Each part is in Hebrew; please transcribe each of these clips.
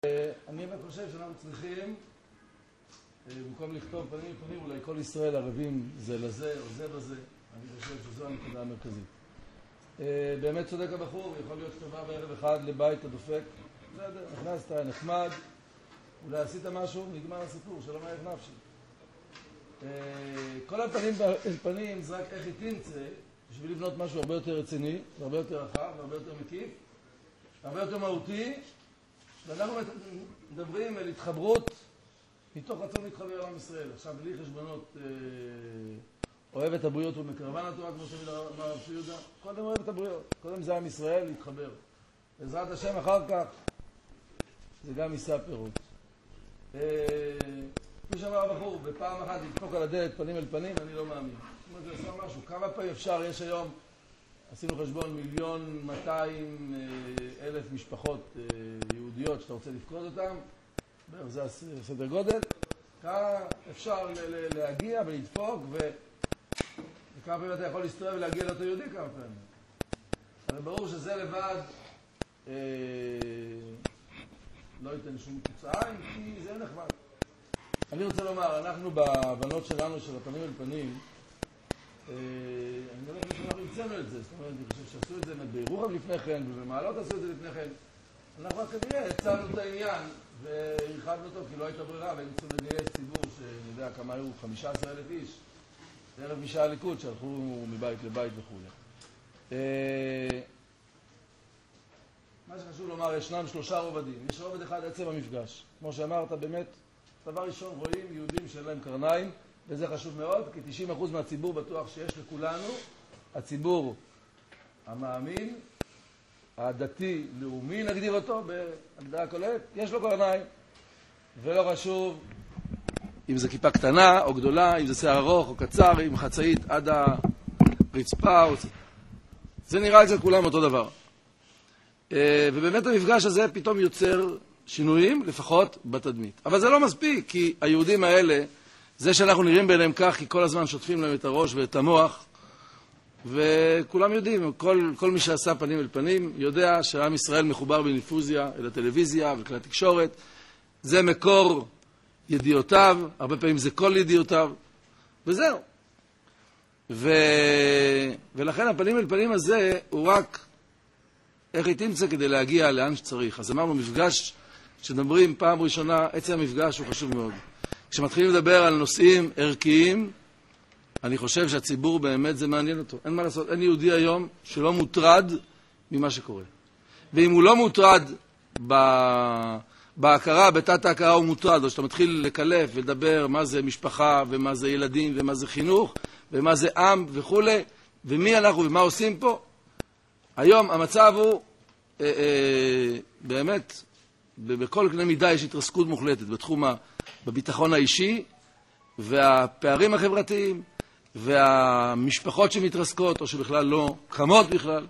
אני באמת חושב שאנחנו צריכים, במקום לכתוב פנים לפנים, אולי כל ישראל ערבים זה לזה או זה בזה. אני חושב שזו הנקודה המרכזית. באמת צודק הבחור, יכול להיות כתובה בערב אחד לבית הדופק. בסדר, נכנסת, נחמד, אולי עשית משהו, נגמר הסיפור, שלום ערך נפשי. כל הפנים פנים זה רק איך היא תמצא, בשביל לבנות משהו הרבה יותר רציני, והרבה יותר רחב, והרבה יותר מקיף, והרבה יותר מהותי. ואנחנו מדברים על התחברות מתוך רצון להתחבר לעם ישראל. עכשיו, בלי חשבונות, אוהב את הבריות ומקרבן התורה, כמו שמיד אמר הרב יהודה. קודם אוהב את הבריות, קודם זה עם ישראל להתחבר. בעזרת השם אחר כך, זה גם יישא פירות. כפי שאמר הבחור, בפעם אחת לדפוק על הדלת פנים אל פנים, אני לא מאמין. זאת אומרת, זה עושה משהו. כמה פעמים אפשר? יש היום, עשינו חשבון 1,200,000 משפחות יהודיות שאתה רוצה לפקוד אותן, זה הסדר גודל. כמה אפשר להגיע ולדפוק, וכמה פעמים אתה יכול להסתובב ולהגיע לאותו יהודי כמה פעמים. אבל ברור שזה לבד לא ייתן שום תוצאה, כי זה נחמד. אני רוצה לומר, אנחנו בהבנות שלנו של הפנים אל פנים, אני לא חושב שאנחנו המצאנו את זה, זאת אומרת, אני חושב שעשו את זה בירוחם לפני כן, ובמעלות עשו את זה לפני כן. אנחנו רק כנראה הצענו את העניין, והרחבנו אותו, כי לא הייתה ברירה, והיינו צריכים לגייס ציבור, שאני יודע כמה היו, 15,000 איש, ערב משעה הליכוד, שהלכו מבית לבית וכו'. מה שחשוב לומר, ישנם 3 רובדים. יש רובד אחד עצם המפגש. כמו שאמרת, באמת, דבר ראשון רואים יהודים שאין להם קרניים, וזה חשוב מאוד, כי 90% מהציבור בטוח שיש לכולנו, הציבור המאמין, הדתי, לאומי, נגדיר אותו, בהגדרה כוללת, יש לו קרניים, ולא חשוב אם זה כיפה קטנה או גדולה, אם זה שיער ארוך או קצר, עם חצאית עד הרצפה, זה נראה אצל כולם אותו דבר. ובאמת המפגש הזה פתאום יוצר שינויים, לפחות בתדמית. אבל זה לא מספיק, כי היהודים האלה, זה שאנחנו נראים ביניהם כך, כי כל הזמן שוטפים להם את הראש ואת המוח, וכולם יודעים, כל מי שעשה פנים אל פנים, יודע שעם ישראל מחובר בניפוזיה אל הטלוויזיה וכלי התקשורת. זה מקור ידיעותיו, הרבה פעמים זה כל ידיעותיו, וזהו. ולכן הפנים אל פנים הזה הוא רק איך היא תמצא כדי להגיע לאן שצריך. אז אמרנו מפגש, כשדברים פעם ראשונה, עצם המפגש הוא חשוב מאוד. כשמתחילים לדבר על נושאים ערכיים, אני חושב שהציבור באמת זה מעניין אותו. אין מה לעשות, אין יהודי היום שלא מוטרד ממה שקורה. ואם הוא לא מוטרד בהכרה, בתת ההכרה הוא מוטרד, או שאתה מתחיל לקלף ולדבר מה זה משפחה, ומה זה ילדים, ומה זה חינוך, ומה זה עם וכו', ומי אנחנו ומה עושים פה. היום המצב הוא באמת, בכל קנה מידה יש התרסקות מוחלטת בתחום בביטחון האישי, והפערים החברתיים, והמשפחות שמתרסקות, או שבכלל לא קמות בכלל.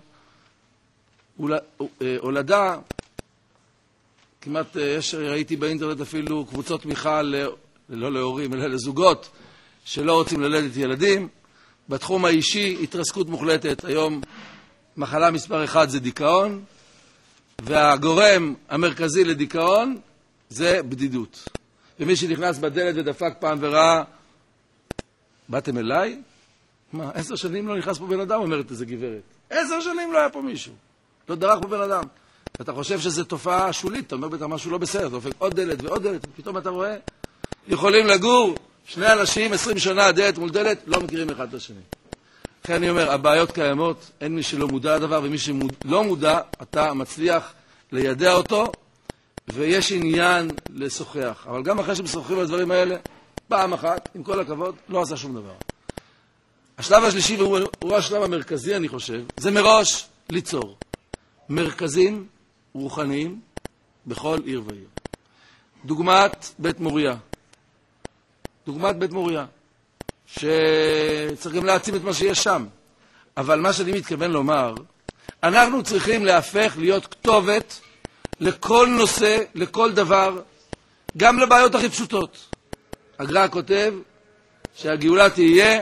הולדה, כמעט ראיתי באינטרנט אפילו קבוצות תמיכה, לא להורים, אלא לזוגות, שלא רוצים ללדת ילדים. בתחום האישי, התרסקות מוחלטת. היום מחלה מספר 1 זה דיכאון, והגורם המרכזי לדיכאון זה בדידות. ומי שנכנס בדלת ודפק פעם וראה, באתם אליי? מה, 10 שנים לא נכנס פה בן אדם, אומרת איזה גברת. 10 שנים לא היה פה מישהו. לא דרך פה בן אדם. ואתה חושב שזו תופעה שולית, אתה אומר בטח משהו לא בסדר, אתה דופק עוד דלת ועוד דלת, ופתאום אתה רואה, יכולים לגור 2 אנשים 20 שנה דלת מול דלת, לא מכירים אחד את השני. לכן אני אומר, הבעיות קיימות, אין מי שלא מודע לדבר, ומי שלא מודע, אתה מצליח לידע אותו, ויש עניין לשוחח. אבל גם אחרי שמשוחחים על הדברים האלה, פעם אחת, עם כל הכבוד, לא עשה שום דבר. השלב השלישי, והוא השלב המרכזי, אני חושב, זה מראש ליצור מרכזים רוחניים בכל עיר ועיר. דוגמת בית מוריה. דוגמת בית מוריה. שצריך גם להעצים את מה שיש שם. אבל מה שאני מתכוון לומר, אנחנו צריכים להפך להיות כתובת לכל נושא, לכל דבר, גם לבעיות הכי פשוטות. הגר"א כותב שהגאולה תהיה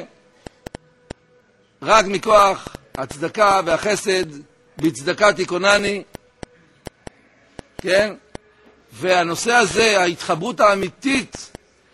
רק מכוח הצדקה והחסד, בצדקה תיכונני, כן? והנושא הזה, ההתחברות האמיתית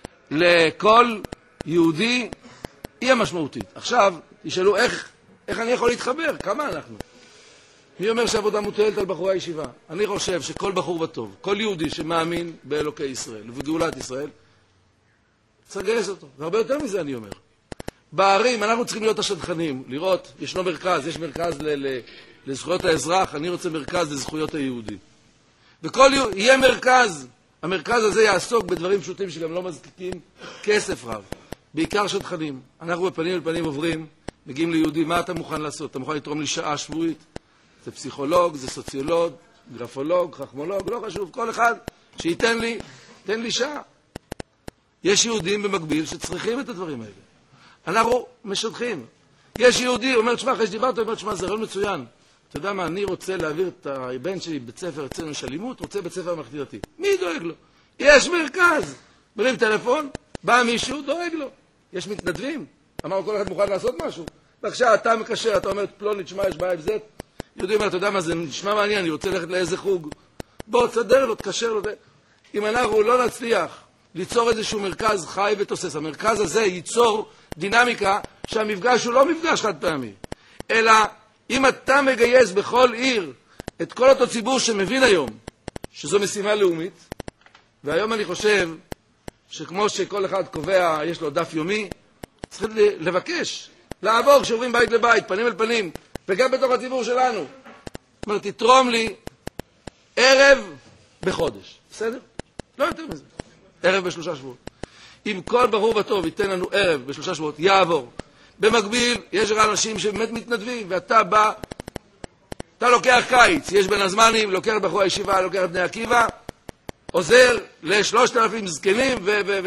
לכל יהודי, היא המשמעותית. עכשיו, תשאלו איך אני יכול להתחבר? כמה אנחנו? מי אומר שעבודה מוטלת על בחורי הישיבה? אני חושב שכל בחור וטוב, כל יהודי שמאמין באלוקי ישראל ובגאולת ישראל, צריך לגייס אותו. והרבה יותר מזה אני אומר. בערים אנחנו צריכים להיות השדכנים, לראות, ישנו מרכז, יש מרכז לזכויות האזרח, אני רוצה מרכז לזכויות היהודי. יהיה מרכז, המרכז הזה יעסוק בדברים פשוטים שגם לא מזקיקים כסף רב. בעיקר שדכנים. אנחנו בפנים לפנים עוברים, מגיעים ליהודי, מה אתה מוכן לעשות? אתה מוכן לתרום לי שעה שבועית? זה פסיכולוג, זה סוציולוג, גרפולוג, חכמולוג, לא חשוב, כל אחד שייתן לי, תן לי שעה. יש יהודים במקביל שצריכים את הדברים האלה. אנחנו משדכים. יש יהודי, אומר, תשמע, אחרי שדיברת, אומר, תשמע, זה רעיון מצוין. אתה יודע מה, אני רוצה להעביר את הבן שלי בית ספר אצלנו יש אלימות, רוצה בית ספר ממלכתי דתי. מי דואג לו? יש מרכז. מרים טלפון, בא מישהו, דואג לו. יש מתנדבים. אמרנו, כל אחד מוכן לעשות משהו. בבקשה, אתה מקשר, אתה אומר, פלוני, תשמע, יש בעיה בזה. יהודי אומר, אתה יודע מה, זה נשמע מעניין, אני רוצה ללכת לאיזה חוג. בוא, תסדר לו, תקשר לו. אם אנחנו לא נצליח ליצור איזשהו מרכז חי ותוסס, המרכז הזה ייצור דינמיקה שהמפגש הוא לא מפגש חד פעמי, אלא אם אתה מגייס בכל עיר את כל אותו ציבור שמבין היום שזו משימה לאומית, והיום אני חושב שכמו שכל אחד קובע, יש לו דף יומי, צריך לבקש, לעבור כשעוברים בית לבית, פנים אל פנים, וגם בתוך הציבור שלנו. זאת אומרת, תתרום לי ערב בחודש, בסדר? לא יותר מזה. ערב ב3 שבועות. אם כל בחור וטוב ייתן לנו ערב ב3 שבועות, יעבור. במקביל, יש אנשים שבאמת מתנדבים, ואתה בא, אתה לוקח קיץ, יש בין הזמנים, לוקח בחור הישיבה, לוקח בני עקיבא, עוזר ל3,000 זקנים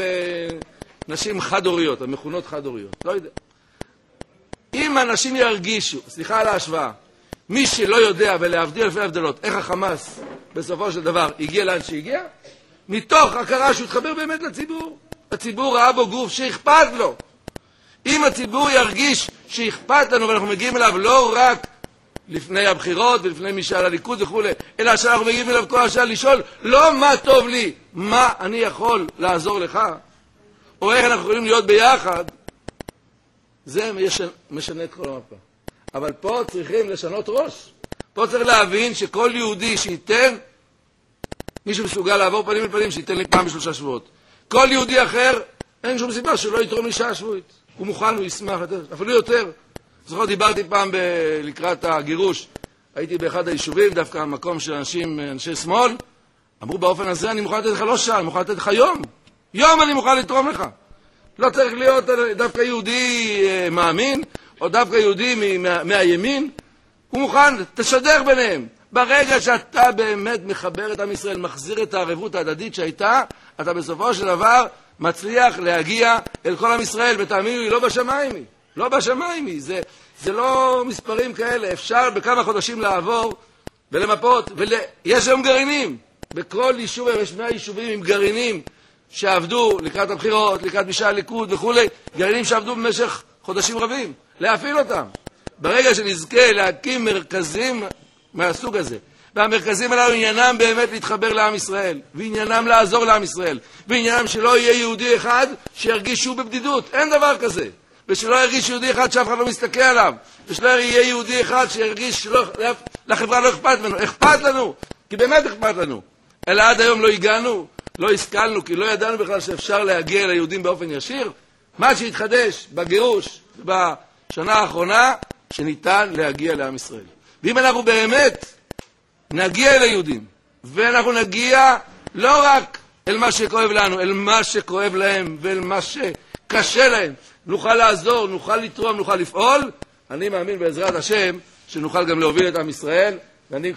ונשים חד-הוריות, המכונות חד-הוריות. לא יודע. אם אנשים ירגישו, סליחה על ההשוואה, מי שלא יודע ולהבדיל אלפי הבדלות, איך החמאס בסופו של דבר הגיע לאן שהגיע, מתוך הכרה שהוא התחבר באמת לציבור. הציבור ראה בו גוף שאכפת לו. אם הציבור ירגיש שאכפת לנו ואנחנו מגיעים אליו לא רק לפני הבחירות ולפני מי שעל הליכוד וכו', אלא שאנחנו מגיעים אליו כל השעה לשאול לא מה טוב לי, מה אני יכול לעזור לך, או איך אנחנו יכולים להיות ביחד, זה משנה את כל המפה. אבל פה צריכים לשנות ראש. פה צריך להבין שכל יהודי שייתן, מישהו מסוגל לעבור פנים אל פנים, שייתן לי פעם ב3 שבועות. כל יהודי אחר, אין שום סיבה שלא יתרום לי שעה שבועית. הוא מוכן, הוא ישמח יותר, אפילו יותר. זוכר, דיברתי פעם לקראת הגירוש, הייתי באחד היישובים, דווקא המקום של אנשי שמאל, אמרו באופן הזה, אני מוכן לתת לך לא שעה, אני מוכן לתת לך יום. יום אני מוכן לתרום לך. לא צריך להיות דווקא יהודי מאמין, או דווקא יהודי מהימין. הוא מוכן, תשדר ביניהם. ברגע שאתה באמת מחבר את עם ישראל, מחזיר את הערבות ההדדית שהייתה, אתה בסופו של דבר מצליח להגיע אל כל עם ישראל, ותאמינו לי, לא בשמיים היא. לא בשמיים היא. זה לא מספרים כאלה. אפשר בכמה חודשים לעבור ולמפות. יש היום גרעינים. בכל יישוב, יש 100 יישובים עם גרעינים שעבדו לקראת הבחירות, לקראת משאל הליכוד וכו'. גרעינים שעבדו במשך חודשים רבים. להפעיל אותם. ברגע שנזכה להקים מרכזים מהסוג הזה, והמרכזים הללו עניינם באמת להתחבר לעם ישראל, ועניינם לעזור לעם ישראל, ועניינם שלא יהיה יהודי אחד שירגיש שהוא בבדידות, אין דבר כזה, ושלא ירגיש יהודי אחד שאף אחד לא מסתכל עליו, ושלא יהיה יהודי אחד שירגיש לחברה לא אכפת לנו, אכפת לנו, כי באמת אכפת לנו, אלא עד היום לא הגענו, לא השכלנו, כי לא ידענו בכלל שאפשר להגיע ליהודים באופן ישיר. מה שהתחדש בגירוש בשנה האחרונה, שניתן להגיע לעם ישראל. ואם אנחנו באמת נגיע אל היהודים, ואנחנו נגיע לא רק אל מה שכואב לנו, אל מה שכואב להם, ואל מה שקשה להם, נוכל לעזור, נוכל לתרום, נוכל לפעול, אני מאמין בעזרת השם שנוכל גם להוביל את עם ישראל, ואני